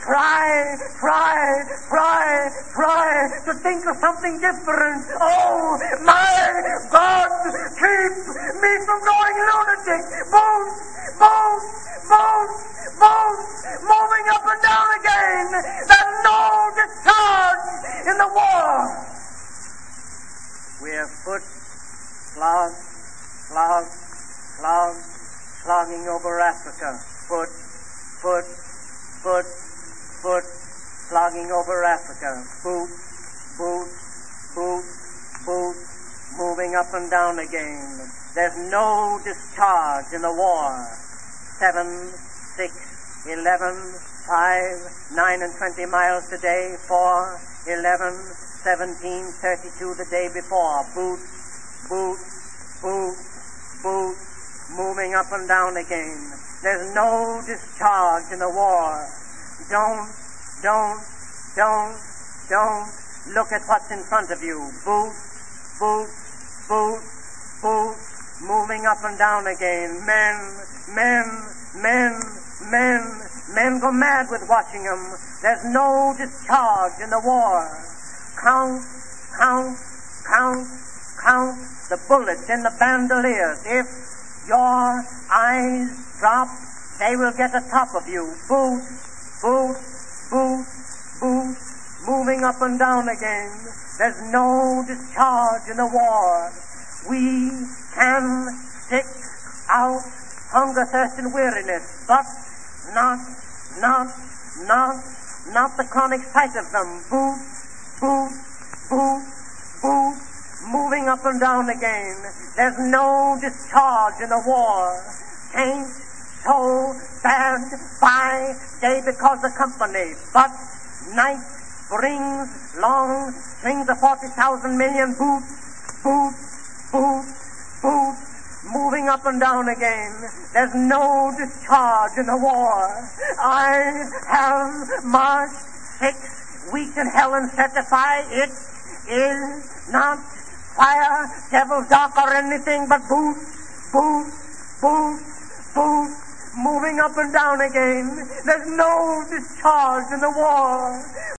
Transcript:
try to think of something different. Oh, my God, keep me from going lunatic. Boom, moving up and down again. There's no discharge in the war. We're slogging over Africa. Slogging over Africa. Boot, moving up and down again. There's no discharge in the war. 7, 6, 11, 5, 9 and 20 miles today. 4, 11, 17, 32 the day before. Boot, moving up and down again. There's no discharge in the war. Don't look at what's in front of you. Boot, moving up and down again. Men go mad with watching them. There's no discharge in the war. Count the bullets in the bandoliers. If your eyes drop, they will get atop of you. Boot, moving up and down again. There's no discharge in the war. We can stick out hunger, thirst, and weariness, but not the chronic sight of them. Boot, moving up and down again. There's no discharge in the war. Tain't so bad by day because of company, but night brings long strings of 40,000 million. Boot, moving up and down again. There's no discharge in the war. I have marched 6 weeks in hell and certify it is not fire, devil, dark, or anything but boot, moving up and down again. There's no discharge in the war.